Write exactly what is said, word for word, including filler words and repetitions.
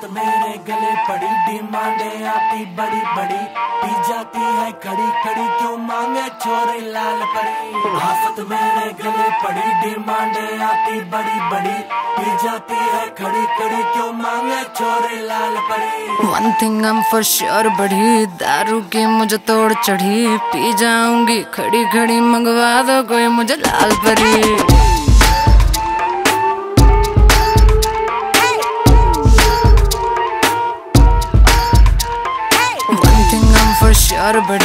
मेरे गले पड़ी, डिमांडें आती बड़ी बड़ी, पी जाती है खड़ी खड़ी, क्यों मांगे छोरी लाल परी। आफत मेरे गले पड़ी, डिमांडें आती बड़ी बड़ी, पी जाती है खड़ी खड़ी, क्यों मांगे छोरी लाल परी। One thing I'm for sure बढ़ी, दारू की मुझे तोड़ चढ़ी, पी जाऊंगी खड़ी खड़ी, मंगवा दो कोई मुझे लाल परी। One thing I'm for sure बढ़ी